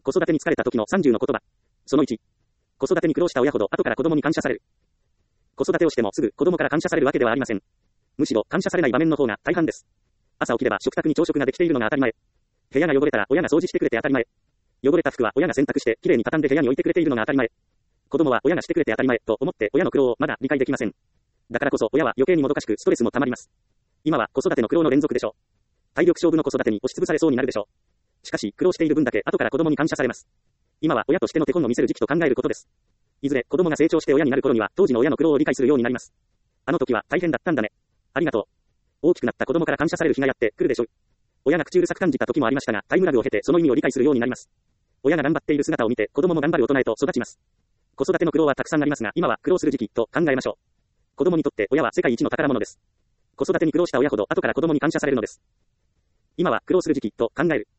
子育てに疲れた時の30の言葉。その1。子育てに苦労した親ほど後から子供に感謝される。子育てをしてもすぐ子供から感謝されるわけではありません。むしろ感謝されない場面の方が大半です。朝起きれば食卓に朝食ができているのが当たり前。部屋が汚れたら親が掃除してくれて当たり前。汚れた服は親が洗濯してきれいに畳んで部屋に置いてくれているのが当たり前。子供は親がしてくれて当たり前と思って親の苦労をまだ理解できません。だからこそ親は余計にもどかしくストレスもたまります。今は子育ての苦労の連続でしょう。体力勝負の子育てに押しつぶされそうになるでしょう。しかし苦労している分だけ後から子供に感謝されます。今は親としての手本を見せる時期と考えることです。いずれ子供が成長して親になる頃には当時の親の苦労を理解するようになります。あの時は大変だったんだね。ありがとう。大きくなった子供から感謝される日がやってくるでしょう。親が口うるさく感じた時もありましたが、タイムラグを経てその意味を理解するようになります。親が頑張っている姿を見て子供も頑張る大人へと育ちます。子育ての苦労はたくさんありますが、今は苦労する時期と考えましょう。子供にとって親は世界一の宝物です。子育てに苦労した親ほど後から子供に感謝されるのです。今は苦労する時期と考える。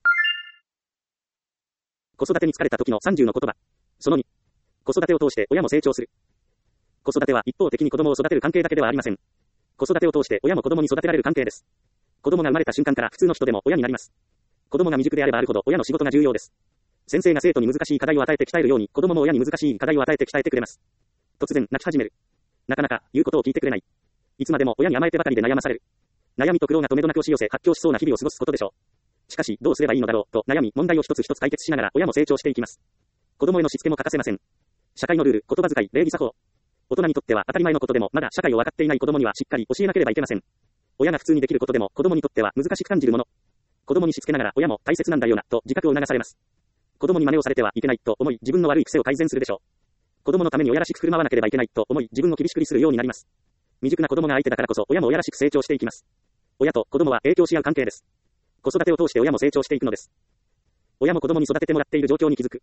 子育てに疲れた時の30の言葉。その2。子育てを通して親も成長する。子育ては一方的に子供を育てる関係だけではありません。子育てを通して親も子供に育てられる関係です。子供が生まれた瞬間から普通の人でも親になります。子供が未熟であればあるほど親の仕事が重要です。先生が生徒に難しい課題を与えて鍛えるように子供も親に難しい課題を与えて鍛えてくれます。突然泣き始める。なかなか言うことを聞いてくれない。いつまでも親に甘えてばかりで悩まされる。悩みと苦労がとめどなく押し寄せ発狂しそうな日々を過ごすことでしょう。しかしどうすればいいのだろうと悩み問題を一つ一つ解決しながら親も成長していきます。子供へのしつけも欠かせません。社会のルール、言葉遣い、礼儀作法。大人にとっては当たり前のことでもまだ社会を分かっていない子供にはしっかり教えなければいけません。親が普通にできることでも子供にとっては難しく感じるもの。子供にしつけながら親も大切なんだよなと自覚を促されます。子供に真似をされてはいけないと思い自分の悪い癖を改善するでしょう。子供のために親らしく振る舞わなければいけないと思い自分を厳しくするようになります。未熟な子供が相手だからこそ親も親らしく成長していきます。親と子供は影響し合う関係です。子育てを通して親も成長していくのです。親も子供に育ててもらっている状況に気づく。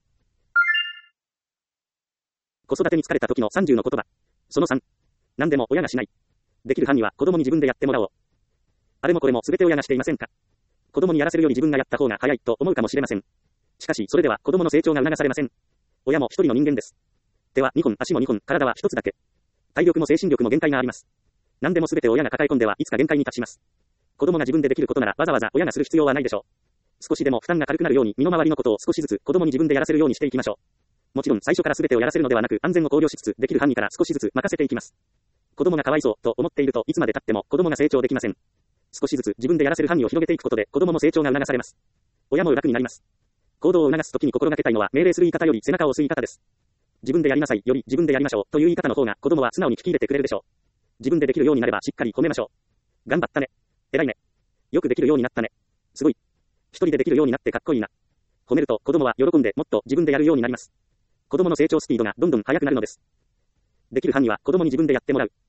子育てに疲れた時の30の言葉。その3。何でも親がしない。できる範囲は子供に自分でやってもらおう。あれもこれも全て親がしていませんか。子供にやらせるより自分がやった方が早いと思うかもしれません。しかしそれでは子供の成長が促されません。親も一人の人間です。手は2本、足も2本、体は1つだけ。体力も精神力も限界があります。何でも全て親が抱え込んではいつか限界に達します。子供が自分でできることならわざわざ親がする必要はないでしょう。少しでも負担が軽くなるように身の回りのことを少しずつ子供に自分でやらせるようにしていきましょう。もちろん最初から全てをやらせるのではなく安全を考慮しつつできる範囲から少しずつ任せていきます。子供がかわいそうと思っているといつまで経っても子供が成長できません。少しずつ自分でやらせる範囲を広げていくことで子供も成長が促されます。親も楽になります。行動を促すときに心がけたいのは命令する言い方より背中を押す言い方です。自分でやりなさいより自分でやりましょうという言い方の方が子供は素直に聞き入れてくれるでしょう。自分でできるようになればしっかり褒めましょう。頑張ったね。偉いね。よくできるようになったね。すごい。一人でできるようになってかっこいいな。褒めると子供は喜んでもっと自分でやるようになります。子供の成長スピードがどんどん速くなるのです。できる範囲は子供に自分でやってもらう。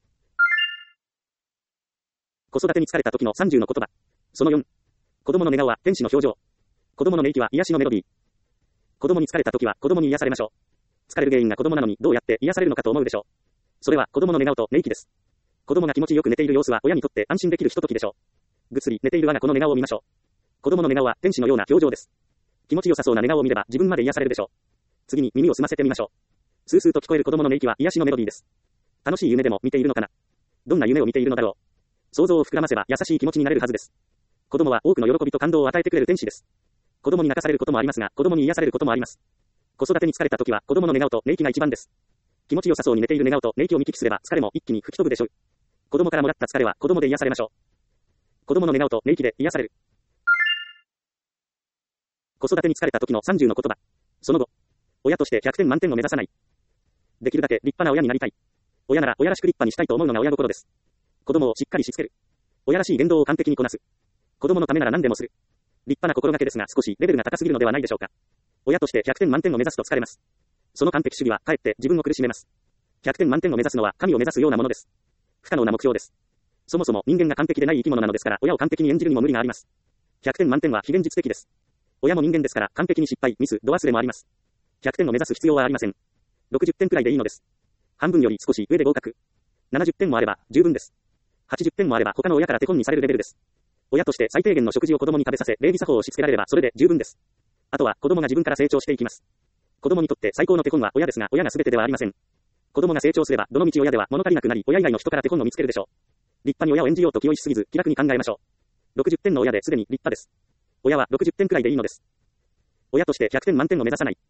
子育てに疲れた時の30の言葉。その4。子供の寝顔は天使の表情。子供の寝息は癒しのメロディー。子供に疲れた時は子供に癒されましょう。疲れる原因が子供なのにどうやって癒されるのかと思うでしょう。それは子供の寝顔と寝息です。子供が気持ちよく寝ている様子は親にとって安心できるひとときでしょう。ぐっすり寝ている我が子の寝顔を見ましょう。子供の寝顔は天使のような表情です。気持ちよさそうな寝顔を見れば自分まで癒されるでしょう。次に耳を澄ませてみましょう。スースーと聞こえる子供の寝息は癒しのメロディーです。楽しい夢でも見ているのかな。どんな夢を見ているのだろう。想像を膨らませば優しい気持ちになれるはずです。子供は多くの喜びと感動を与えてくれる天使です。子供に泣かされることもありますが、子供に癒されることもあります。子育てに疲れた時は子供の寝顔と寝息が一番です。気持ちよさそうに寝ている寝顔と寝息を見聞きすれば疲れも一気に吹き飛ぶでしょう。子供からもらった疲れは子供で癒されましょう。子供の寝顔と寝息で癒される。子育てに疲れた時の30の言葉。その後、親として100点満点を目指さない。できるだけ立派な親になりたい。親なら親らしく立派にしたいと思うのが親心です。子供をしっかりしつける。親らしい言動を完璧にこなす。子供のためなら何でもする。立派な心がけですが少しレベルが高すぎるのではないでしょうか。親として100点満点を目指すと疲れます。その完璧主義はかえって自分を苦しめます。100点満点を目指すのは神を目指すようなものです。不可能な目標です。そもそも人間が完璧でない生き物なのですから親を完璧に演じるにも無理があります。100点満点は非現実的です。親も人間ですから完璧に失敗、ミス、度忘れもあります。100点を目指す必要はありません。60点くらいでいいのです。半分より少し上で合格。70点もあれば十分です。80点もあれば他の親から手本にされるレベルです。親として最低限の食事を子供に食べさせ、礼儀作法をしつけられればそれで十分です。あとは子供が自分から成長していきます。子供にとって最高の手本は親ですが、親が全てではありません。子供が成長すれば、どの道親では物足りなくなり、親以外の人から手本を見つけるでしょう。立派に親を演じようと気負いしすぎず、気楽に考えましょう。60点の親ですでに立派です。親は60点くらいでいいのです。 親として100点満点を目指さない。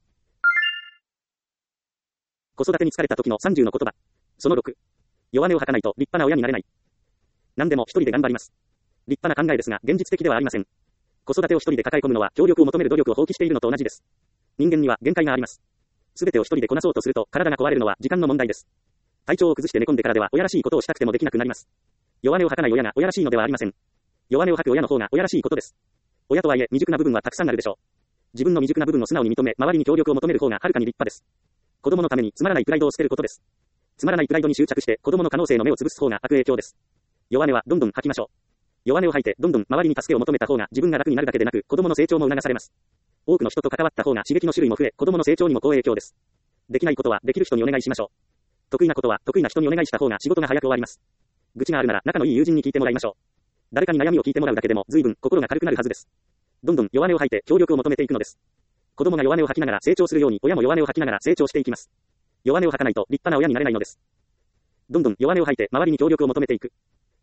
子育てに疲れた時の30の言葉。その6。弱音を吐かないと立派な親になれない。何でも一人で頑張ります。立派な考えですが、現実的ではありません。子育てを一人で抱え込むのは、協力を求める努力を放棄しているのと同じです。人間には限界があります。すべてを一人でこなそうとすると、体が壊れるのは時間の問題です。体調を崩して寝込んでからでは、親らしいことをしたくてもできなくなります。弱音を吐かない親が親らしいのではありません。弱音を吐く親の方が親らしいことです。親とはいえ、未熟な部分はたくさんあるでしょう。自分の未熟な部分を素直に認め、周りに協力を求める方がはるかに立派です。子供のためにつまらないプライドを捨てることです。つまらないプライドに執着して、子供の可能性の目を潰す方が悪影響です。弱音はどんどん吐きましょう。弱音を吐いて、どんどん周りに助けを求めた方が自分が楽になるだけでなく、子供の成長も促されます。多くの人と関わった方が刺激の種類も増え、子供の成長にも好影響です。できないことはできる人にお願いしましょう。得意なことは得意な人にお願いした方が仕事が早く終わります。愚痴があるなら仲のいい友人に聞いてもらいましょう。誰かに悩みを聞いてもらうだけでも随分心が軽くなるはずです。どんどん弱音を吐いて協力を求めていくのです。子供が弱音を吐きながら成長するように親も弱音を吐きながら成長していきます。弱音を吐かないと立派な親になれないのです。どんどん弱音を吐いて周りに協力を求めていく。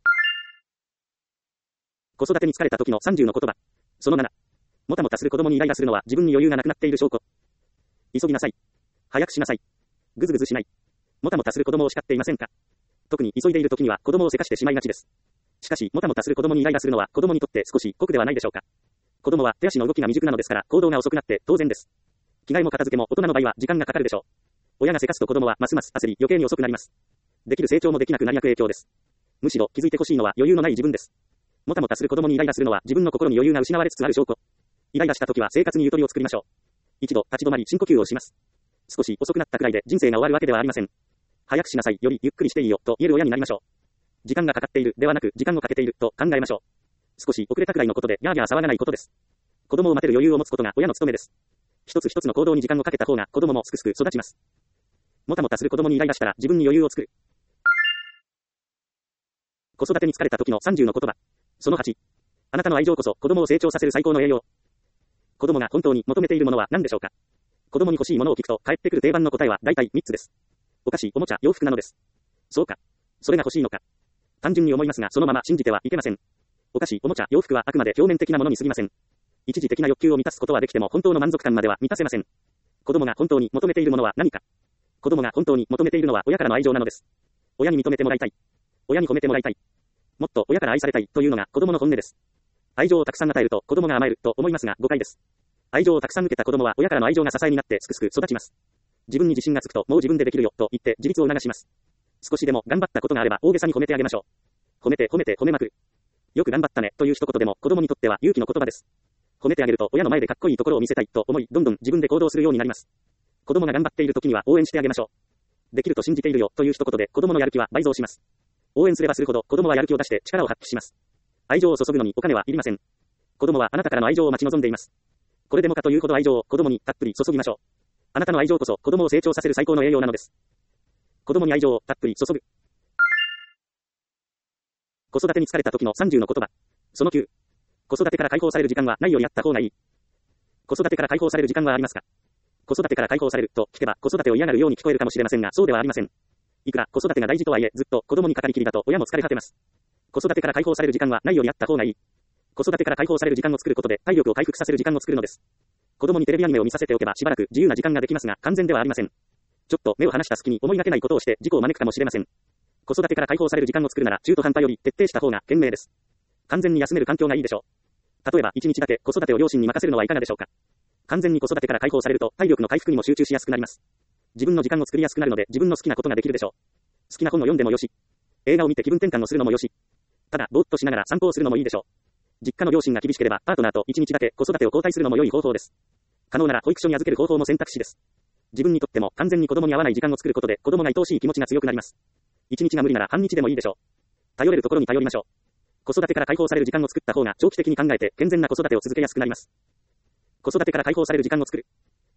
子育てに疲れた時の30の言葉。その7。もたもたする子供にイライラするのは自分に余裕がなくなっている証拠。急ぎなさい。早くしなさい。ぐずぐずしない。もたもたする子供を叱っていませんか？特に急いでいる時には子供をせかしてしまいがちです。しかし、もたもたする子供にイライラするのは子供にとって少し酷ではないでしょうか。子供は手足の動きが未熟なのですから行動が遅くなって当然です。着替えも片付けも大人の場合は時間がかかるでしょう。親がせかすと子供はますます焦り余計に遅くなります。できる成長もできなくなり悪影響です。むしろ気づいてほしいのは余裕のない自分です。もたもたする子供にイライラするのは自分の心に余裕が失われつつある証拠。イライラした時は生活にゆとりを作りましょう。一度立ち止まり深呼吸をします。少し遅くなったくらいで人生が終わるわけではありません。早くしなさいよりゆっくりしていいよと言える親になりましょう。時間がかかっているではなく時間をかけていると考えましょう。少し遅れたくらいのことでギャーギャー騒がないことです。子供を待てる余裕を持つことが親の務めです。一つ一つの行動に時間をかけた方が子供もすくすく育ちます。もたもたする子供にイライラしたら自分に余裕を作る。子育てに疲れた時の30の言葉。その8。あなたの愛情こそ子供を成長させる最高の栄養。子供が本当に求めているものは何でしょうか。子供に欲しいものを聞くと返ってくる定番の答えは大体3つです。お菓子、おもちゃ、洋服なのです。そうか。それが欲しいのか。単純に思いますがそのまま信じてはいけません。お菓子、おもちゃ、洋服はあくまで表面的なものに過ぎません。一時的な欲求を満たすことはできても本当の満足感までは満たせません。子供が本当に求めているものは何か。子供が本当に求めているのは親からの愛情なのです。親に認めてもらいたい。親に褒めてもらいたい。もっと親から愛されたいというのが子供の本音です。愛情をたくさん与えると子供が甘えると思いますが誤解です。愛情をたくさん受けた子供は親からの愛情が支えになってすくすく育ちます。自分に自信がつくともう自分でできるよと言って自立を促します。少しでも頑張ったことがあれば大げさに褒めてあげましょう。褒めて褒めて褒めまくる。よく頑張ったねという一言でも子供にとっては勇気の言葉です。褒めてあげると親の前でかっこいいところを見せたいと思いどんどん自分で行動するようになります。子供が頑張っている時には応援してあげましょう。できると信じているよという一言で子供のやる気は倍増します。応援すればするほど子供はやる気を出して力を発揮します。愛情を注ぐのにお金はいりません。子供はあなたからの愛情を待ち望んでいます。これでもかというほど愛情を子供にたっぷり注ぎましょう。あなたの愛情こそ子供を成長させる最高の栄養なのです。子供に愛情をたっぷり注ぐ。子育てに疲れた時の30の言葉。その9。子育てから解放される時間はないよりあった方がいい。子育てから解放される時間はありますか？子育てから解放されると聞けば子育てを嫌がるように聞こえるかもしれませんがそうではありません。いくら子育てが大事とはいえずっと子供にかかりきりだと親も疲れ果てます。子育てから解放される時間はないよりあった方がいい。子育てから解放される時間を作ることで体力を回復させる時間を作るのです。子供にテレビアニメを見させておけばしばらく自由な時間ができますが完全ではありません。ちょっと目を離した隙に思いがけないことをして事故を招くかもしれません。子育てから解放される時間を作るなら中途半端より徹底した方が賢明です。完全に休める環境がいいでしょう。例えば1日だけ子育てを両親に任せるのはいかがでしょうか。完全に子育てから解放されると体力の回復にも集中しやすくなります。自分の時間を作りやすくなるので自分の好きなことができるでしょう。好きな本を読んでもよし、映画を見て気分転換をするのもよし、ただぼーっとしながら散歩をするのもいいでしょう。実家の両親が厳しければパートナーと1日だけ子育てを交代するのも良い方法です。可能なら保育所に預ける方法も選択肢です。自分にとっても完全に子供に合わない時間を作ることで子供が愛おしい気持ちが強くなります。1日が無理なら半日でもいいでしょう。頼れるところに頼りましょう。子育てから解放される時間を作った方が長期的に考えて健全な子育てを続けやすくなります。子育てから解放される時間を作る。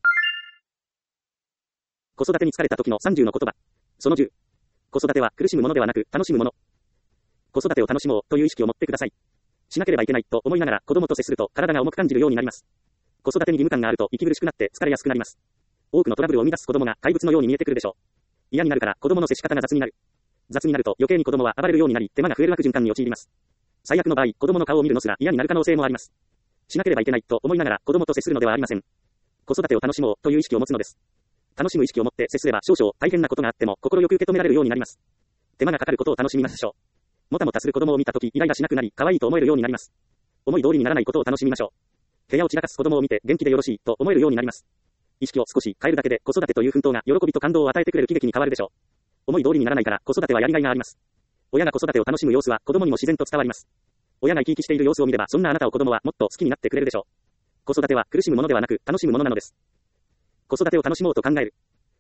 子育てに疲れた時の30の言葉。その10。子育ては苦しむものではなく楽しむもの。子育てを楽しもうという意識を持ってください。しなければいけないと思いながら子供と接すると体が重く感じるようになります。子育てに義務感があると息苦しくなって疲れやすくなります。多くのトラブルを生み出す子供が怪物のように見えてくるでしょう。嫌になるから子供の接し方が雑になる。雑になると余計に子供は暴れるようになり手間が増える悪循環に陥ります。最悪の場合、子供の顔を見るのすら嫌になる可能性もあります。しなければいけないと思いながら子供と接するのではありません。 子育てを楽しもうという意識を持つのです。楽しむ意識を持って接すれば少々大変なことがあっても心よく受け止められるようになります。手間がかかることを楽しみましょう。もたもたする子供を見たときイライラしなくなり、可愛いと思えるようになります。思い通りにならないことを楽しみましょう。部屋を散らかす子供を見て元気でよろしいと思えるようになります。意識を少し変えるだけで子育てという奮闘が喜びと感動を与えてくれる喜劇に変わるでしょう。思い通りにならないから子育てはやりがいがあります。親が子育てを楽しむ様子は子供にも自然と伝わります。親が生き生きしている様子を見ればそんなあなたを子供はもっと好きになってくれるでしょう。子育ては苦しむものではなく楽しむものなのです。子育てを楽しもうと考える。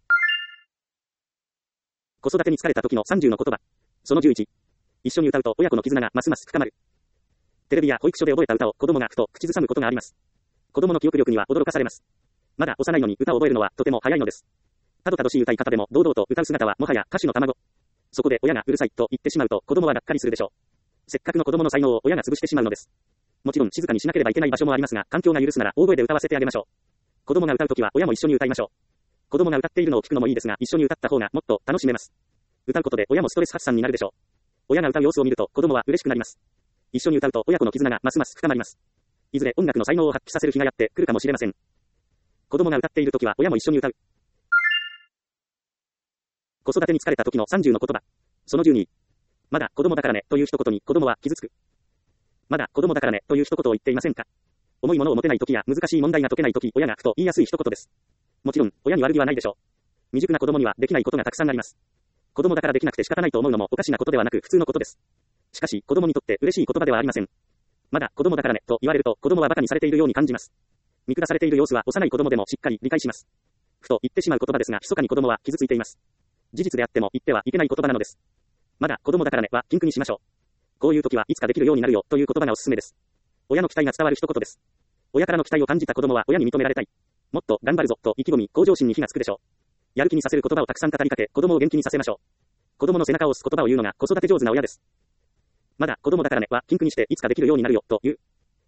子育てに疲れた時の30の言葉。その11。一緒に歌うと親子の絆がますます深まる。テレビや保育所で覚えた歌を子供がふと口ずさむことがあります。子供の記憶力には驚かされます。まだ幼いのに歌を覚えるのはとても早いのです。たどたどしい歌い方でも堂々と歌う姿はもはや歌手の卵。そこで親がうるさいと言ってしまうと子供はがっかりするでしょう。せっかくの子供の才能を親が潰してしまうのです。もちろん静かにしなければいけない場所もありますが、環境が許すなら大声で歌わせてあげましょう。子供が歌うときは親も一緒に歌いましょう。子供が歌っているのを聞くのもいいですが、一緒に歌った方がもっと楽しめます。歌うことで親もストレス発散になるでしょう。親が歌う様子を見ると子供は嬉しくなります。一緒に歌うと親子の絆がますます深まります。いずれ音楽の才能を発揮させる日がやってくるかもしれません。子供が歌っているときは親も一緒に歌う。子育てに疲れた時の30の言葉。その12。まだ子供だからねという一言に子供は傷つく。まだ子供だからねという一言を言っていませんか。重いものを持てない時や難しい問題が解けない時、親がふと言いやすい一言です。もちろん親に悪気はないでしょう。未熟な子供にはできないことがたくさんあります。子供だからできなくて仕方ないと思うのもおかしなことではなく普通のことです。しかし子供にとって嬉しい言葉ではありません。まだ子供だからねと言われると子供は馬鹿にされているように感じます。見下されている様子は幼い子供でもしっかり理解します。ふと言ってしまう言葉ですが密かに子供は傷ついています。事実であっても言ってはいけない言葉なのです。まだ子供だからねは禁句にしましょう。こういう時はいつかできるようになるよという言葉がおすすめです。親の期待が伝わる一言です。親からの期待を感じた子供は親に認められたい。もっと頑張るぞと意気込み向上心に火がつくでしょう。やる気にさせる言葉をたくさん語りかけ子供を元気にさせましょう。子供の背中を押す言葉を言うのが子育て上手な親です。まだ子供だからねは禁句にしていつかできるようになるよという。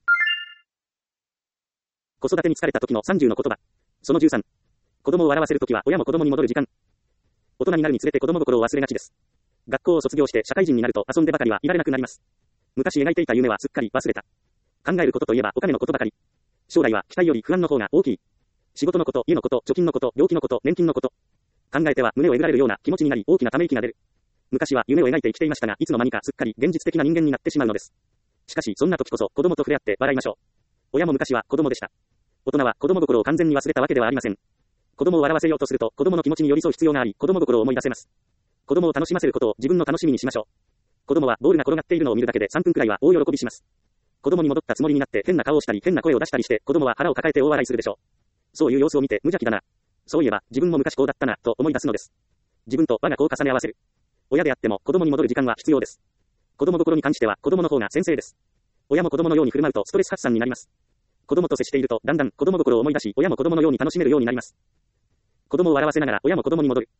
子育てに疲れた時の30の言葉。その13。子供を笑わせるときは親も子供に戻る時間。大人になるにつれて子供心を忘れがちです。学校を卒業して社会人になると遊んでばかりはいられなくなります。昔描いていた夢はすっかり忘れた。考えることといえばお金のことばかり。将来は期待より不安の方が大きい。仕事のこと、家のこと、貯金のこと、病気のこと、年金のこと。考えては胸をえぐられるような気持ちになり大きなため息が出る。昔は夢を描いて生きていましたが、いつの間にかすっかり現実的な人間になってしまうのです。しかしそんな時こそ子供と触れ合って笑いましょう。親も昔は子供でした。大人は子供心を完全に忘れたわけではありません。子供を笑わせようとすると子供の気持ちに寄り添う必要があり、子供心を思い出せます。子供を楽しませることを自分の楽しみにしましょう。子供はボールが転がっているのを見るだけで3分くらいは大喜びします。子供に戻ったつもりになって変な顔をしたり変な声を出したりして子供は腹を抱えて大笑いするでしょう。そういう様子を見て無邪気だな。そういえば自分も昔こうだったなと思い出すのです。自分と我が子を重ね合わせる。親であっても子供に戻る時間は必要です。子供心に関しては子供の方が先生です。親も子供のように振る舞うとストレス発散になります。子供と接しているとだんだん子供心を思い出し親も子供のように楽しめるようになります。子供を笑わせながら親も子供に戻る。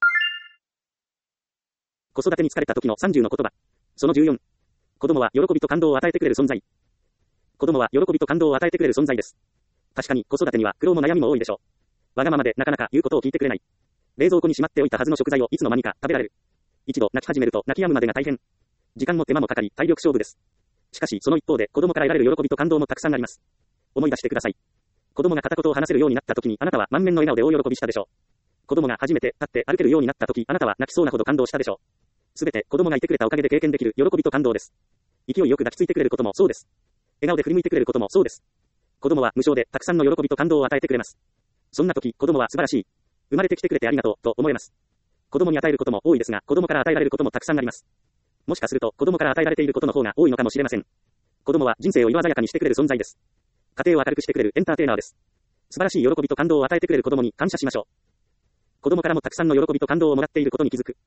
子育てに疲れた時の30の言葉。その14。子供は喜びと感動を与えてくれる存在。子供は喜びと感動を与えてくれる存在です。確かに子育てには苦労も悩みも多いでしょう。わがままでなかなか言うことを聞いてくれない。冷蔵庫にしまっておいたはずの食材をいつの間にか食べられる。一度泣き始めると泣き止むまでが大変。時間も手間もかかり体力勝負です。しかしその一方で子供から得られる喜びと感動もたくさんあります。思い出してください。子供が片言を話せるようになった時にあなたは満面の笑顔で大喜びしたでしょう。子供が初めて立って歩けるようになった時あなたは泣きそうなほど感動したでしょう。すべて子供がいてくれたおかげで経験できる喜びと感動です。勢いよく抱きついてくれることもそうです。笑顔で振り向いてくれることもそうです。子供は無償でたくさんの喜びと感動を与えてくれます。そんな時子供は素晴らしい。生まれてきてくれてありがとうと思えます。子供に与えることも多いですが子供から与えられることもたくさんあります。もしかすると子供から与えられていることの方が多いのかもしれません。子供は人生を色鮮やかにしてくれる存在です。家庭を明るくしてくれるエンターテイナーです。素晴らしい喜びと感動を与えてくれる子供に感謝しましょう。子供からもたくさんの喜びと感動をもらっていることに気づく。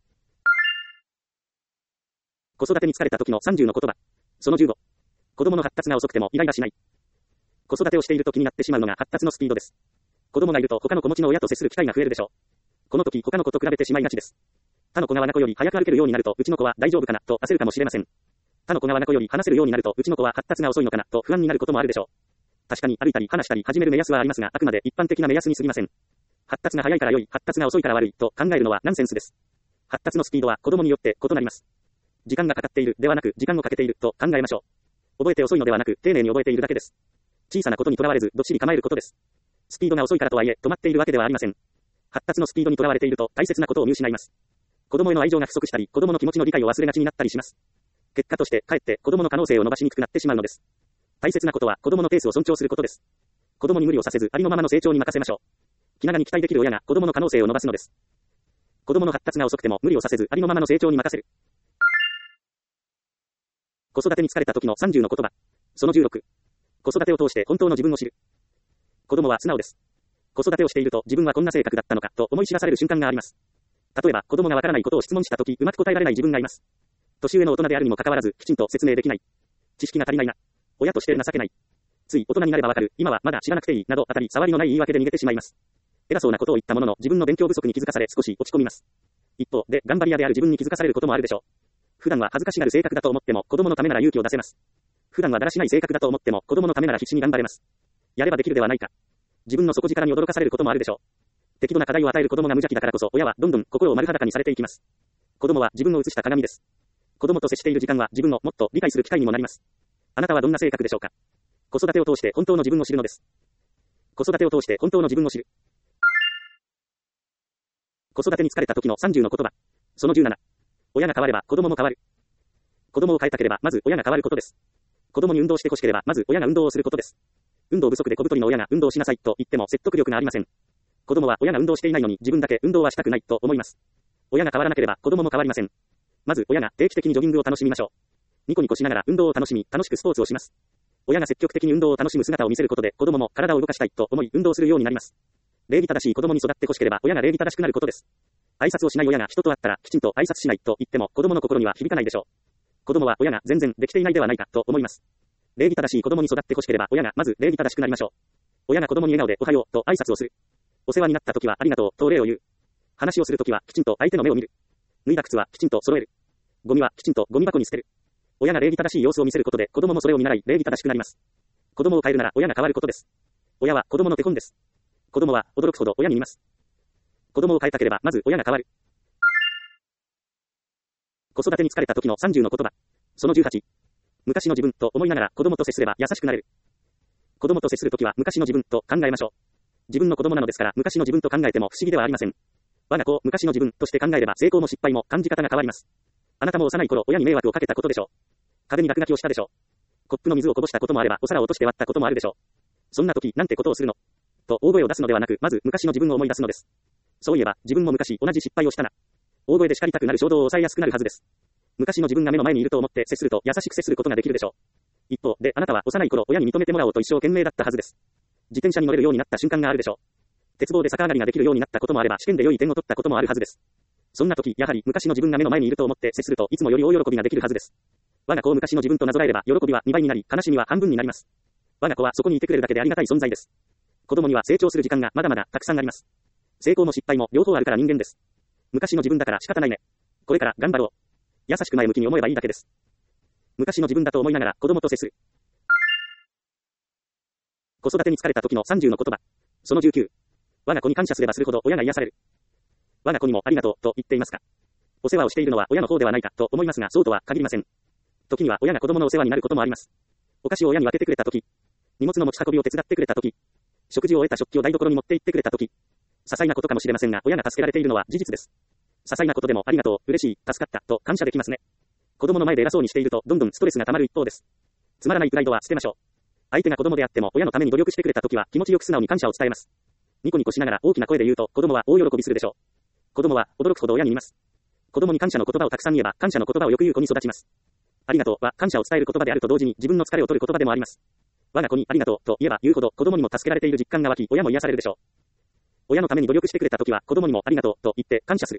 子育てに疲れた時の30の言葉。その15。子供の発達が遅くてもイライラしない。子育てをしていると気になってしまうのが発達のスピードです。子供がいると他の子持ちの親と接する機会が増えるでしょう。この時他の子と比べてしまいがちです。他の子が我が子より早く歩けるようになるとうちの子は大丈夫かなと焦るかもしれません。他の子が我が子より話せるようになるとうちの子は発達が遅いのかなと不安になることもあるでしょう。確かに歩いたり話したり始める目安はありますがあくまで一般的な目安に過ぎません。発達が早いから良い、発達が遅いから悪いと考えるのはナンセンスです。発達のスピードは子供によって異なります。時間がかかっているではなく時間をかけていると考えましょう。覚えて遅いのではなく丁寧に覚えているだけです。小さなことにとらわれずどっしり構えることです。 スピードが遅いからとはいえ、止まっているわけではありません。発達のスピードにとらわれていると、大切なことを見失います。子供への愛情が不足したり、子供の気持ちの理解を忘れがちになったりします。結果として、かえって子供の可能性を伸ばしにくくなってしまうのです。大切なことは、子供のペースを尊重することです。子供に無理をさせず、ありのままの成長に任せましょう。気長に期待できる親が子供の可能性を伸ばすのです。子供の発達が遅くても無理をさせず、ありのままの成長に任せる。子育てに疲れた時の30の言葉。その16。子育てを通して本当の自分を知る。子供は素直です。子育てをしていると自分はこんな性格だったのかと思い知らされる瞬間があります。例えば子供がわからないことを質問した時うまく答えられない自分がいます。年上の大人であるにもかかわらずきちんと説明できない。知識が足りないな。親として情けない。つい大人になればわかる。今はまだ知らなくていい。など当たり障りのない言い訳で逃げてしまいます。偉そうなことを言ったものの自分の勉強不足に気づかされ少し落ち込みます。一方で頑張り屋である自分に気づかされることもあるでしょう。普段は恥ずかしがる性格だと思っても子供のためなら勇気を出せます。普段はだらしない性格だと思っても子供のためなら必死に頑張れます。やればできるではないか。自分の底力に驚かされることもあるでしょう。適度な課題を与える子供が無邪気だからこそ親はどんどん心を丸裸にされていきます。子供は自分を映した鏡です。子供と接している時間は自分のもっと理解する機会にもなります。あなたはどんな性格でしょうか。子育てを通して本当の自分を知るのです。子育てを通して本当の自分を知る。子育てに疲れた時の30の言葉。その17。親が変われば子供も変わる。子供を変えたければまず親が変わることです。子供に運動して欲しければまず親が運動をすることです。運動不足で小太りの親が運動しなさいと言っても説得力がありません。子供は親が運動していないのに自分だけ運動はしたくないと思います。親が変わらなければ子供も変わりません。まず親が定期的にジョギングを楽しみましょう。ニコニコしながら運動を楽しみ、楽しくスポーツをします。親が積極的に運動を楽しむ姿を見せることで子供も体を動かしたいと思い運動するようになります。礼儀正しい子供に育って欲しければ親が礼儀正しくなることです。挨拶をしない親が人と会ったらきちんと挨拶しないと言っても子供の心には響かないでしょう。子供は親が全然できていないではないかと思います。礼儀正しい子供に育って欲しければ親がまず礼儀正しくなりましょう。親が子供に笑顔でおはようと挨拶をする。お世話になった時はありがとうと礼を言う。話をする時はきちんと相手の目を見る。脱いだ靴はきちんと揃える。ゴミはきちんとゴミ箱に捨てる。親が礼儀正しい様子を見せることで子供もそれを見習い礼儀正しくなります。子供を変えるなら親が変わることです。親は子供の手本です。子供は驚くほど親に似ます。子供を変えたければまず親が変わる。子育てに疲れた時の30の言葉。その18。昔の自分と思いながら子供と接すれば優しくなれる。子供と接するときは昔の自分と考えましょう。自分の子供なのですから昔の自分と考えても不思議ではありません。我が子を昔の自分として考えれば成功も失敗も感じ方が変わります。あなたも幼い頃親に迷惑をかけたことでしょう。壁に落書きをしたでしょう。コップの水をこぼしたこともあればお皿を落として割ったこともあるでしょう。そんな時なんてことをするのと大声を出すのではなくまず昔の自分を思い出すのです。そういえば自分も昔同じ失敗をしたな。大声で叱りたくなる衝動を抑えやすくなるはずです。昔の自分が目の前にいると思って接すると優しく接することができるでしょう。一方であなたは幼い頃親に認めてもらおうと一生懸命だったはずです。自転車に乗れるようになった瞬間があるでしょう。鉄棒で逆上がりができるようになったこともあれば試験で良い点を取ったこともあるはずです。そんな時やはり昔の自分が目の前にいると思って接するといつもより大喜びができるはずです。我が子を昔の自分となぞらえれば喜びは2倍になり悲しみは半分になります。我が子はそこにいてくれるだけでありがたい存在です。子供には成長する時間がまだまだたくさんあります。成功も失敗も両方あるから人間です。昔の自分だから仕方ないね。これから頑張ろう。優しく前向きに思えばいいだけです。昔の自分だと思いながら子供と接する。子育てに疲れた時の30の言葉。その19。我が子に感謝すればするほど親が癒される。我が子にもありがとうと言っていますか。お世話をしているのは親の方ではないかと思いますがそうとは限りません。時には親が子供のお世話になることもあります。お菓子を親に分けてくれた時、荷物の持ち運びを手伝ってくれた時、食事を終えた食器を台所に持って行ってくれた時、些細なことかもしれませんが親が助けられているのは事実です。些細なことでもありがとう、嬉しい、助かったと感謝できますね。子供の前で偉そうにしているとどんどんストレスが溜まる一方です。つまらないプライドは捨てましょう。相手が子供であっても親のために努力してくれた時は気持ちよく素直に感謝を伝えます。ニコニコしながら大きな声で言うと子供は大喜びするでしょう。子供は驚くほど親に言います。子供に感謝の言葉をたくさん言えば感謝の言葉をよく言う子に育ちます。ありがとうは感謝を伝える言葉であると同時に自分の疲れを取る言葉でもあります。我が子にありがとうと言えば言うほど子供にも助けられている実感が湧き親も癒されるでしょう。親のために努力してくれた時は子供にもありがとうと言って感謝する。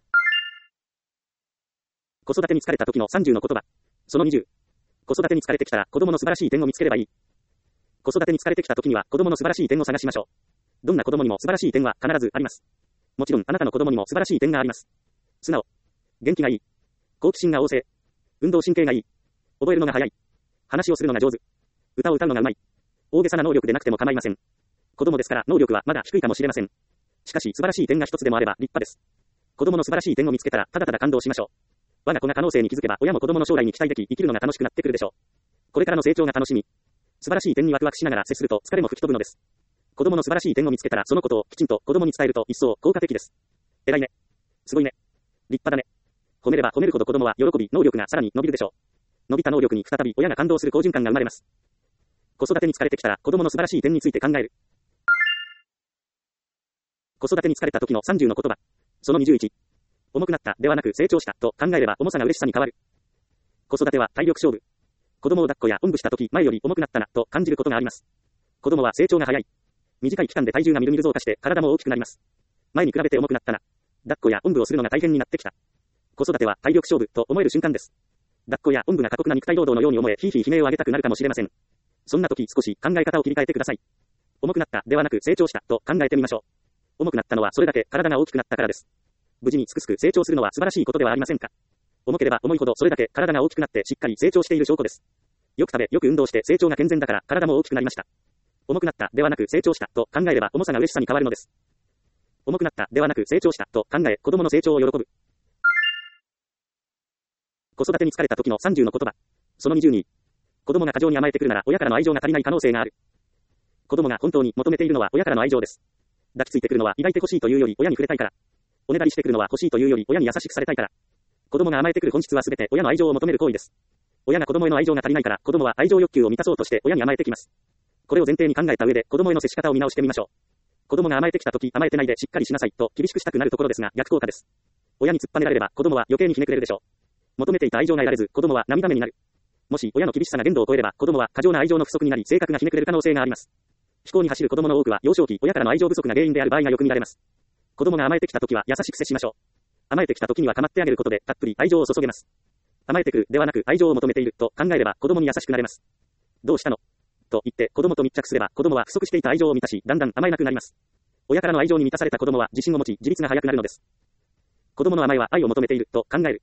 子育てに疲れた時の30の言葉。その20。子育てに疲れてきたら子供の素晴らしい点を見つければいい。子育てに疲れてきた時には子供の素晴らしい点を探しましょう。どんな子供にも素晴らしい点は必ずあります。もちろんあなたの子供にも素晴らしい点があります。素直。元気がいい。好奇心が旺盛。運動神経がいい。覚えるのが早い。話をするのが上手。歌を歌うのがうまい。大げさな能力でなくても構いません。子供ですから能力はまだ低いかもしれません。しかし素晴らしい点が一つでもあれば立派です。子供の素晴らしい点を見つけたらただただ感動しましょう。我が子が可能性に気づけば親も子供の将来に期待でき生きるのが楽しくなってくるでしょう。これからの成長が楽しみ。素晴らしい点にワクワクしながら接すると疲れも吹き飛ぶのです。 子供の素晴らしい点を見つけたらそのことをきちんと子供に伝えると一層効果的です。偉いね。すごいね。立派だね。褒めれば褒めるほど子供は喜び、能力がさらに伸びるでしょう。伸びた能力に再び親が感動する好循環が生まれます。子育てに疲れてきたら子供の素晴らしい点について考える。子育てに疲れた時の30の言葉。その21。重くなったではなく成長したと考えれば重さが嬉しさに変わる。子育ては体力勝負。子供を抱っこやおんぶした時前より重くなったなと感じることがあります。子供は成長が早い。短い期間で体重がみるみる増加して体も大きくなります。前に比べて重くなったな。抱っこやおんぶをするのが大変になってきた。子育ては体力勝負と思える瞬間です。抱っこやおんぶが過酷な肉体労働のように思え、ひいひい悲鳴を上げたくなるかもしれません。そんな時少し考え方を切り替えてください。重くなったではなく成長したと考えてみましょう。重くなったのはそれだけ体が大きくなったからです。無事にすくすく成長するのは素晴らしいことではありませんか。重ければ重いほどそれだけ体が大きくなってしっかり成長している証拠です。よく食べ、よく運動して成長が健全だから体も大きくなりました。重くなったではなく成長したと考えれば重さが嬉しさに変わるのです。重くなったではなく成長したと考え、子供の成長を喜ぶ。子育てに疲れた時の30の言葉。その20に。子供が過剰に甘えてくるなら親からの愛情が足りない可能性がある。子供が本当に求めているのは親からの愛情です。抱きついてくるのは抱いてほしいというより親に触れたいから。おねだりしてくるのは欲しいというより親に優しくされたいから。子供が甘えてくる本質はすべて親の愛情を求める行為です。親が子供への愛情が足りないから子供は愛情欲求を満たそうとして親に甘えてきます。これを前提に考えた上で子供への接し方を見直してみましょう。子供が甘えてきた時甘えてないでしっかりしなさいと厳しくしたくなるところですが逆効果です。親に突っぱねられれば子供は余計にひねくれるでしょう。求めていた愛情が得られず子供は涙目になる。もし親の厳しさが限度を超えれば子供は過剰な愛情の不足になり性格がひねくれる可能性があります。非行に走る子供の多くは幼少期親からの愛情不足が原因である場合がよく見られます。子供が甘えてきた時は優しく接しましょう。甘えてきた時には構ってあげることでたっぷり愛情を注げます。甘えてくるではなく愛情を求めていると考えれば子供に優しくなれます。どうしたのと言って子供と密着すれば子供は不足していた愛情を満たしだんだん甘えなくなります。親からの愛情に満たされた子供は自信を持ち自立が早くなるのです。子供の甘えは愛を求めていると考える。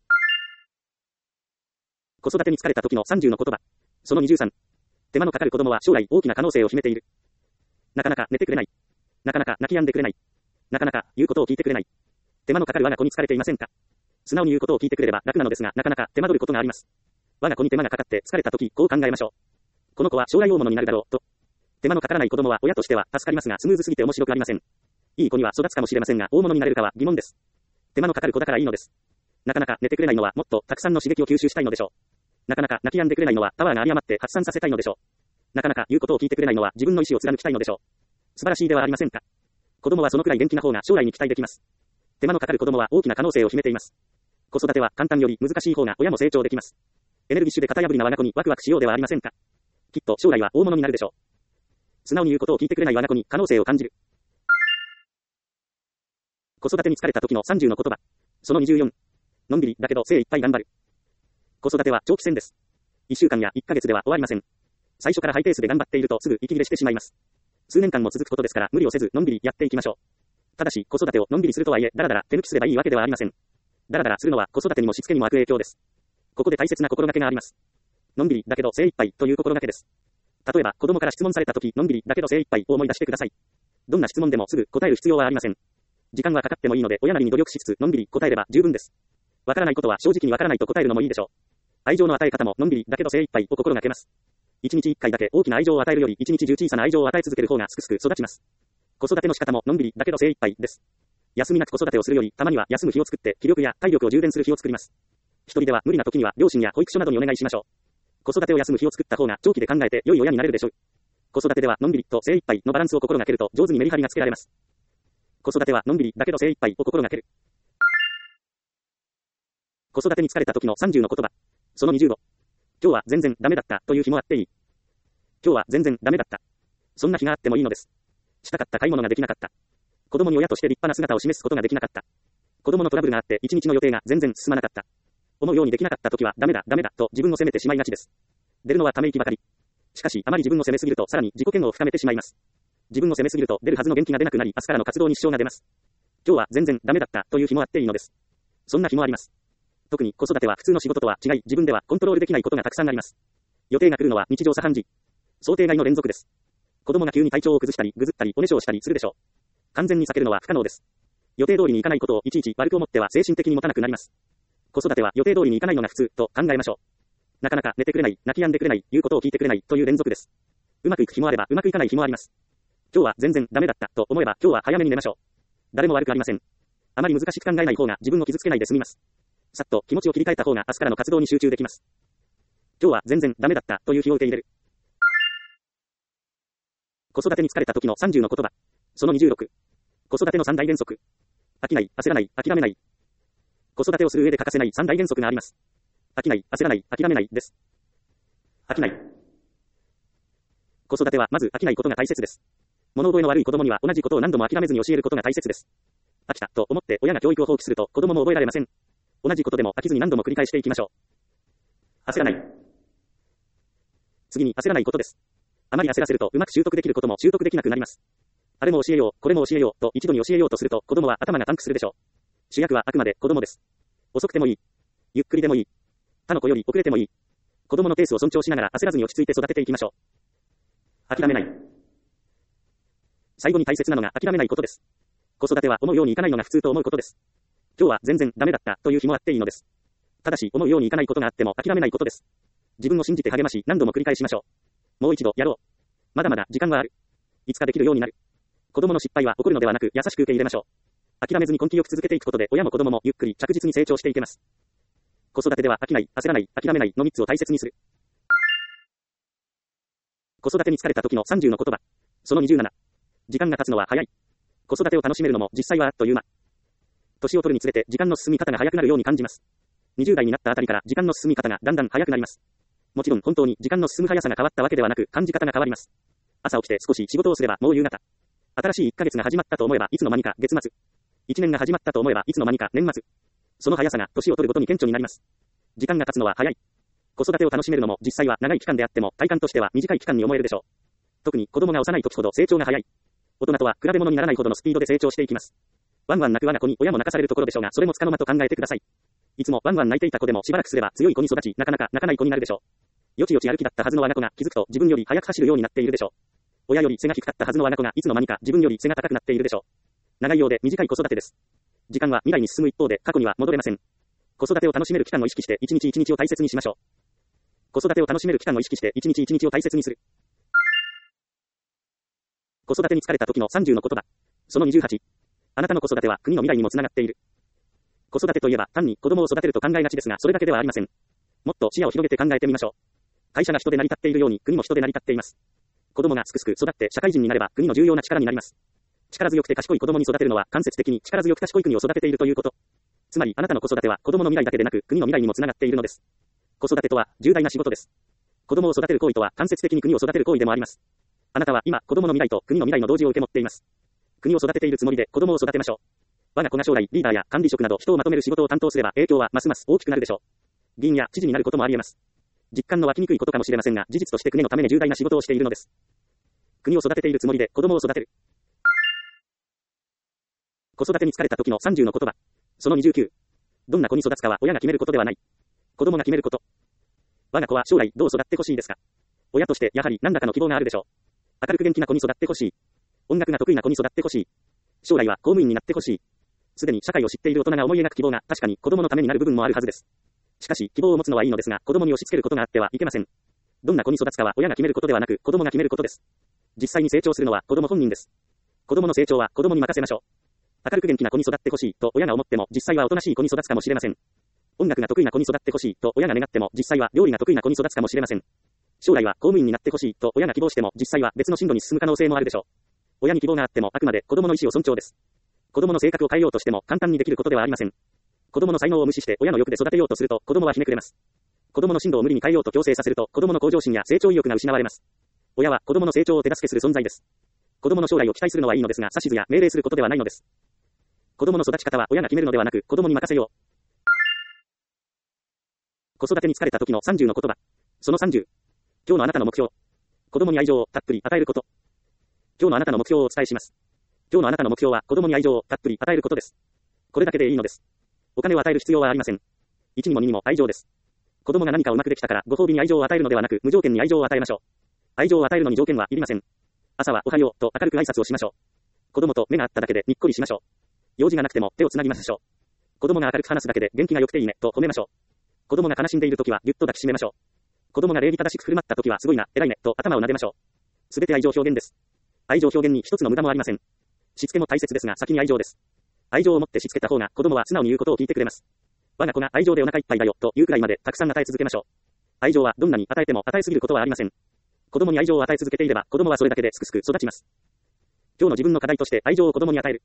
子育てに疲れた時の30の言葉。その23。手間のかかる子供は将来大きな可能性を秘めている。なかなか寝てくれない。なかなか泣き止んでくれない。なかなか言うことを聞いてくれない。手間のかかる我が子に疲れていませんか。素直に言うことを聞いてくれれば楽なのですがなかなか手間取ることがあります。我が子に手間がかかって疲れた時こう考えましょう。この子は将来大物になるだろうと。手間のかからない子供は親としては助かりますがスムーズすぎて面白くありません。いい子には育つかもしれませんが大物になれるかは疑問です。手間のかかる子だからいいのです。なかなか寝てくれないのはもっとたくさんの刺激を吸収したいのでしょう。なかなか泣き止んでくれないのはパワーが有り余って発散させたいのでしょう。なかなか言うことを聞いてくれないのは自分の意思を貫きたいのでしょう。素晴らしいではありませんか。子供はそのくらい元気な方が将来に期待できます。手間のかかる子供は大きな可能性を秘めています。子育ては簡単より難しい方が親も成長できます。エネルギッシュで型破りな我が子にワクワクしようではありませんか。きっと将来は大物になるでしょう。素直に言うことを聞いてくれない我が子に可能性を感じる。子育てに疲れた時の30の言葉。その24。のんびりだけど精一杯頑張る。子育ては長期戦です。1週間や1ヶ月では終わりません。最初からハイペースで頑張っているとすぐ息切れしてしまいます。数年間も続くことですから無理をせずのんびりやっていきましょう。ただし子育てをのんびりするとはいえだらだら手抜きすればいいわけではありません。だらだらするのは子育てにもしつけにも悪影響です。ここで大切な心がけがあります。のんびりだけど精一杯という心がけです。例えば子供から質問された時のんびりだけど精一杯を思い出してください。どんな質問でもすぐ答える必要はありません。時間はかかってもいいので親なりに努力しつつのんびり答えれば十分です。わからないことは正直にわからないと答えるのもいいでしょう。愛情の与え方ものんびりだけど精一杯を心がけます。一日一回だけ大きな愛情を与えるより一日中小さな愛情を与え続ける方がすくすく育ちます。子育ての仕方ものんびりだけど精一杯です。休みなく子育てをするよりたまには休む日を作って気力や体力を充電する日を作ります。一人では無理な時には両親や保育所などにお願いしましょう。子育てを休む日を作った方が長期で考えて良い親になれるでしょう。子育てではのんびりと精一杯のバランスを心がけると上手にメリハリがつけられます。子育てはのんびりだけど精一杯を心がける。子育てに疲れた時の30の言葉。その20度。今日は全然ダメだったという日もあっていい。今日は全然ダメだった。そんな日があってもいいのです。したかった買い物ができなかった。子供に親として立派な姿を示すことができなかった。子供のトラブルがあって一日の予定が全然進まなかった。思うようにできなかった時はダメだと自分を責めてしまいがちです。出るのはため息ばかり。しかしあまり自分を責めすぎるとさらに自己嫌悪を深めてしまいます。自分を責めすぎると出るはずの元気が出なくなり明日からの活動に支障が出ます。今日は全然ダメだったという日もあっていいのです。そんな日もあります。特に子育ては普通の仕事とは違い自分ではコントロールできないことがたくさんあります。予定が来るのは日常茶飯事。想定外の連続です。子供が急に体調を崩したりぐずったりおねしょをしたりするでしょう。完全に避けるのは不可能です。予定通りにいかないことをいちいち悪く思っては精神的に持たなくなります。子育ては予定通りにいかないのが普通と考えましょう。なかなか寝てくれない、泣き止んでくれない、言うことを聞いてくれないという連続です。うまくいく日もあればうまくいかない日もあります。 今日は全然ダメだったと思えば今日は早めに寝ましょう。誰も悪くありません。あまり難しく考えない方が自分を傷つけないで済みます。さっと気持ちを切り替えた方が明日からの活動に集中できます。今日は全然ダメだったという日を受け入れる。子育てに疲れた時の30の言葉。その26。子育ての3大原則。飽きない、焦らない、諦めない。子育てをする上で欠かせない3大原則があります。飽きない、焦らない、諦めないです。飽きない。子育てはまず飽きないことが大切です。物覚えの悪い子供には同じことを何度も諦めずに教えることが大切です。飽きたと思って親が教育を放棄すると子供も覚えられません。同じことでも飽きずに何度も繰り返していきましょう。焦らない。次に焦らないことです。あまり焦らせるとうまく習得できることも習得できなくなります。あれも教えよう、これも教えようと一度に教えようとすると子供は頭がパンクするでしょう。主役はあくまで子供です。遅くてもいい。ゆっくりでもいい。他の子より遅れてもいい。子供のペースを尊重しながら焦らずに落ち着いて育てていきましょう。諦めない。最後に大切なのが諦めないことです。子育ては思うようにいかないのが普通と思うことです。今日は全然ダメだったという日もあっていいのです。ただし思うようにいかないことがあっても諦めないことです。自分を信じて励まし何度も繰り返しましょう。もう一度やろう。まだまだ時間はある。いつかできるようになる。子供の失敗は起こるのではなく優しく受け入れましょう。諦めずに根気よく続けていくことで親も子供もゆっくり着実に成長していけます。子育てでは飽きない、焦らない、諦めないの3つを大切にする。子育てに疲れた時の30の言葉。その27。時間が経つのは早い。子育てを楽しめるのも実際はあっという間。年を取るにつれて時間の進み方が早くなるように感じます。20代になったあたりから時間の進み方がだんだん早くなります。もちろん本当に時間の進む速さが変わったわけではなく感じ方が変わります。朝起きて少し仕事をすればもう夕方。新しい1ヶ月が始まったと思えばいつの間にか月末。1年が始まったと思えばいつの間にか年末。その速さが年を取るごとに顕著になります。時間が経つのは早い。子育てを楽しめるのも実際は長い期間であっても体感としては短い期間に思えるでしょう。特に子供が幼い時ほど成長が早い。大人とは比べ物にならないほどのスピードで成長していきます。ワンワン泣く我が子に親も泣かされるところでしょうが、それも束の間と考えてください。いつもワンワン泣いていた子でもしばらくすれば強い子に育ち、なかなか泣かない子になるでしょう。よちよち歩きだったはずの我が子が気づくと自分より速く走るようになっているでしょう。親より背が低かったはずの我が子がいつの間にか自分より背が高くなっているでしょう。長いようで短い子育てです。時間は未来に進む一方で過去には戻れません。子育てを楽しめる期間を意識して一日一日を大切にしましょう。子育てを楽しめる期間を意識して一日一日を大切にする。子育てに疲れた時の30の言葉。その28。あなたの子育ては国の未来にもつながっている。子育てといえば単に子供を育てると考えがちですが、それだけではありません。もっと視野を広げて考えてみましょう。会社が人で成り立っているように国も人で成り立っています。子供がすくすく育って社会人になれば国の重要な力になります。力強くて賢い子供に育てるのは間接的に力強く賢い国を育てているということ。つまりあなたの子育ては子供の未来だけでなく国の未来にもつながっているのです。子育てとは重大な仕事です。子供を育てる行為とは間接的に国を育てる行為でもあります。あなたは今子供の未来と国の未来の同時を受け持っています。国を育てているつもりで子供を育てましょう。我が子が将来リーダーや管理職など人をまとめる仕事を担当すれば影響はますます大きくなるでしょう。議員や知事になることもあり得ます。実感の湧きにくいことかもしれませんが、事実として国のために重大な仕事をしているのです。国を育てているつもりで子供を育てる。子育てに疲れた時の30の言葉。その29。どんな子に育つかは親が決めることではない。子供が決めること。我が子は将来どう育ってほしいですか。親としてやはり何らかの希望があるでしょう。明るく元気な子に育ってほしい。音楽が得意な子に育ってほしい。将来は公務員になってほしい。すでに社会を知っている大人が思い描く希望が確かに子供のためになる部分もあるはずです。しかし希望を持つのはいいのですが、子供に押し付けることがあってはいけません。どんな子に育つかは親が決めることではなく子供が決めることです。実際に成長するのは子供本人です。子供の成長は子供に任せましょう。明るく元気な子に育ってほしいと親が思っても実際はおとなしい子に育つかもしれません。音楽が得意な子に育ってほしいと親が願っても実際は料理が得意な子に育つかもしれません。将来は公務員になってほしいと親が希望しても実際は別の進路に進む可能性もあるでしょう。親に希望があってもあくまで子供の意思を尊重です。子供の性格を変えようとしても簡単にできることではありません。子供の才能を無視して親の欲で育てようとすると子供はひねくれます。子供の進路を無理に変えようと強制させると子供の向上心や成長意欲が失われます。親は子供の成長を手助けする存在です。子供の将来を期待するのはいいのですが指図や命令することではないのです。子供の育ち方は親が決めるのではなく子供に任せよう。子育てに疲れた時の30の言葉。その30。今日のあなたの目標。子供に愛情をたっぷり与えること。今日のあなたの目標をお伝えします。今日のあなたの目標は子供に愛情をたっぷり与えることです。これだけでいいのです。お金を与える必要はありません。1にも2にも愛情です。子供が何かうまくできたからご褒美に愛情を与えるのではなく無条件に愛情を与えましょう。愛情を与えるのに条件はいりません。朝はおはようと明るく挨拶をしましょう。子供と目が合っただけでにっこりしましょう。用事がなくても手をつなぎましょう。子供が明るく話すだけで元気が良くていいねと褒めましょう。子供が悲しんでいる時はぎゅっと抱きしめましょう。子供が礼儀正しく振る舞った時はすごいな、偉いねと頭を撫でましょう。すべて愛情表現です。 愛情表現に一つの無駄もありません。しつけも大切ですが先に愛情です。愛情を持ってしつけた方が子供は素直に言うことを聞いてくれます。我が子が愛情でお腹いっぱいだよというくらいまでたくさん与え続けましょう。愛情はどんなに与えても与えすぎることはありません。子供に愛情を与え続けていれば子供はそれだけですくすく育ちます。今日の自分の課題として愛情を子供に与える。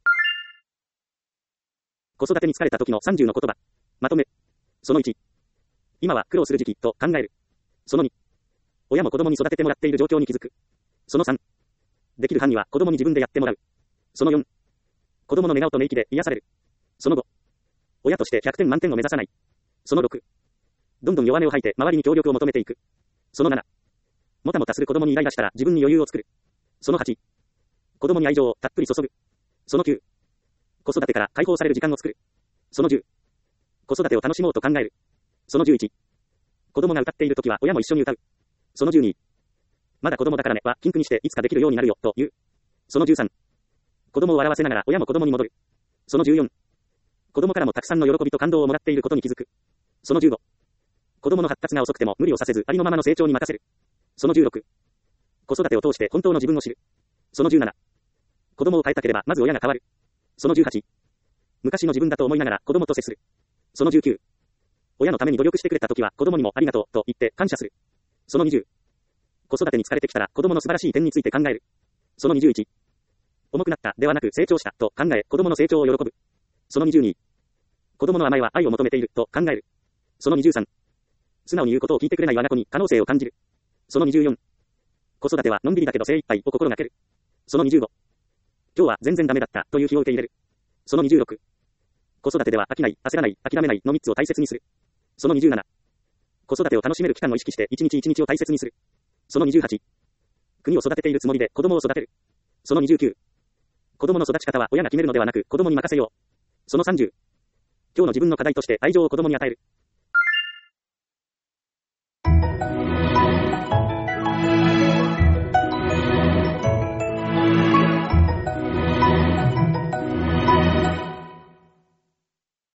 子育てに疲れた時の30の言葉。まとめ。その1。今は苦労する時期と考える。その2。親も子供に育ててもらっている状況に気づく。その3。できる範囲は子供に自分でやってもらう。その4。子供の寝顔と寝息で癒される。その5。親として100点満点を目指さない。その6。どんどん弱音を吐いて周りに協力を求めていく。その7。もたもたする子供にイライラしたら自分に余裕を作る。その8。子供に愛情をたっぷり注ぐ。その9。子育てから解放される時間を作る。その10。子育てを楽しもうと考える。その11。子供が歌っているときは親も一緒に歌う。その12。まだ子供だからねは禁句にしていつかできるようになるよという。その13。子供を笑わせながら親も子供に戻る。その14。子供からもたくさんの喜びと感動をもらっていることに気づく。その15。子供の発達が遅くても無理をさせずありのままの成長に任せる。その16。子育てを通して本当の自分を知る。その17。子供を変えたければまず親が変わる。その18。昔の自分だと思いながら子供と接する。その19。親のために努力してくれたときは子供にもありがとうと言って感謝する。その20。子育てに疲れてきたら子供の素晴らしい点について考える。その21。重くなったではなく成長したと考え子供の成長を喜ぶ。その22。子供の甘えは愛を求めていると考える。その23。素直に言うことを聞いてくれない我が子に可能性を感じる。その24。子育てはのんびりだけど精一杯を心がける。その25。今日は全然ダメだったという日を受け入れる。その26。子育てでは飽きない、焦らない、諦めないの3つを大切にする。その27。子育てを楽しめる期間を意識して一日一日を大切にする。その28。国を育てているつもりで子供を育てる。その29。子供の育ち方は親が決めるのではなく子供に任せよう。その30。今日の自分の課題として愛情を子供に与える。